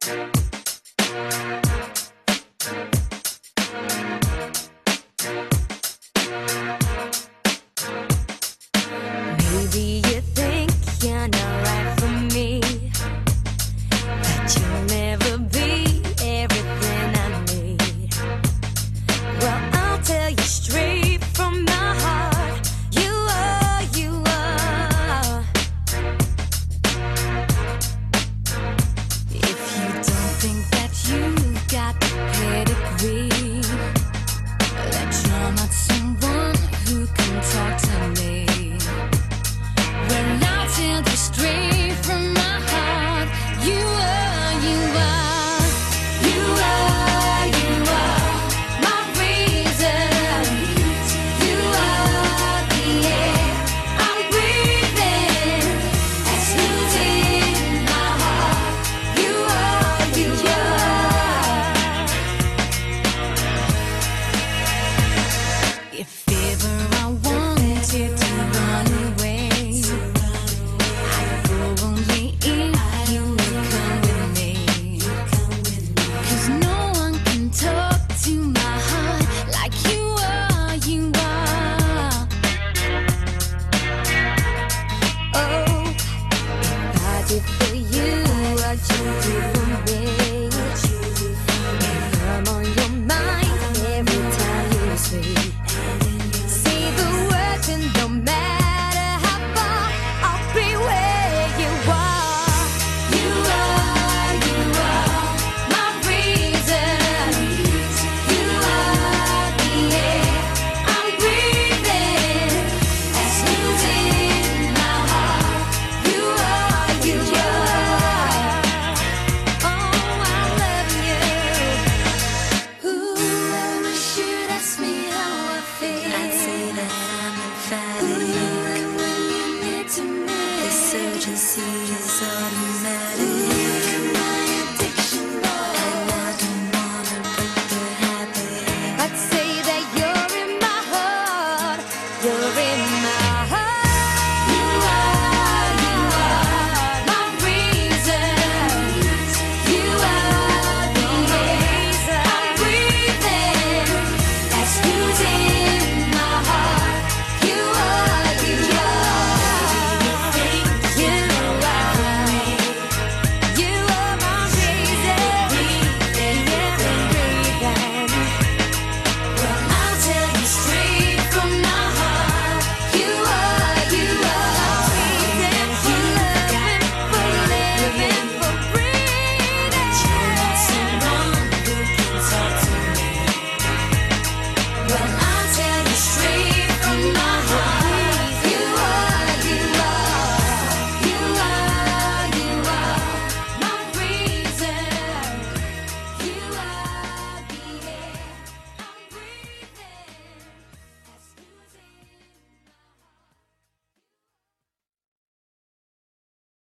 Maybe you think you're not right for me, that you'll never be everything I need. Well, I'll tell you straight from my heart, you are, you are. If you don't think that you've got the pedigree, that you're not someone who can talk to me, well, I'll tell you straight from my heart, you are, you are. You are, you are my reason. You are the air I'm breathing. That's who's in my heart. You are, you are. If ever I wanted to run away, I'd go only if you would come with me. 'Cause no one can talk to my heart like you are, you are. Oh, if I did for you what you do for